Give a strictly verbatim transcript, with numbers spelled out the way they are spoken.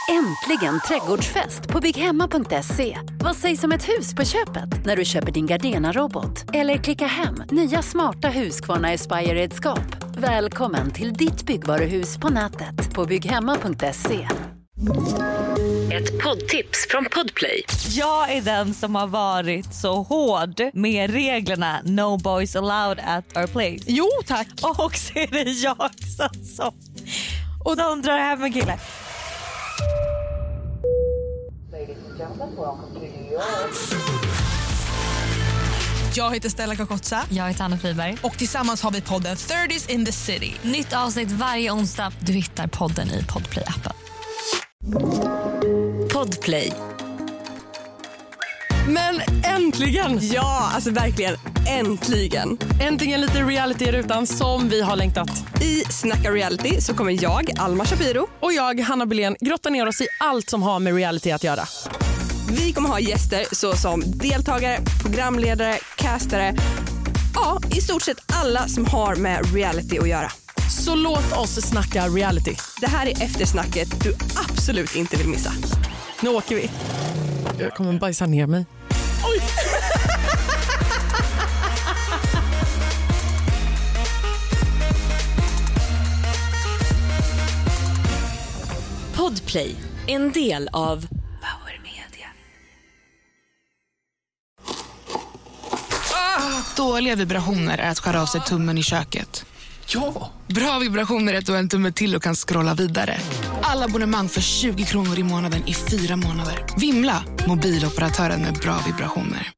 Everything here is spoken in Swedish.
Äntligen trädgårdsfest på bygghemma punkt se. Vad sägs om ett hus på köpet när du köper din Gardena-robot? Eller klicka hem nya smarta Husqvarna Aspire-redskap. Välkommen till ditt byggvaruhus på nätet på bygghemma punkt se. Ett poddtips från Podplay. Jag är den som har varit så hård med reglerna No boys allowed at our place. Jo, tack. Och så är det jag som, som, och de drar hem en kille. Jag heter Stella Kakotsa. Jag heter Anna Friberg. Och tillsammans har vi podden thirties in the city. Nytt avsnitt varje onsdag. Du hittar podden i Podplay-appen. Podplay. Men äntligen! Ja, alltså verkligen äntligen. Äntligen lite reality i rutan som vi har längtat. I Snacka Reality så kommer jag, Alma Shapiro, och jag, Hanna Bylén, grotta ner oss i allt som har med reality att göra. Vi kommer ha gäster såsom deltagare, programledare, castare. Ja, i stort sett alla som har med reality att göra. Så låt oss snacka reality. Det här är eftersnacket du absolut inte vill missa. Nu åker vi. Jag kommer bajsa ner mig. Oj! Podplay, en del av Power Media. Ah, dåliga vibrationer är att skära av sig tummen i köket. Ja! Bra vibrationer är att du har en tumme till och kan scrolla vidare. Alla abonnemang för tjugo kronor i månaden i fyra månader. Vimla, mobiloperatören med bra vibrationer.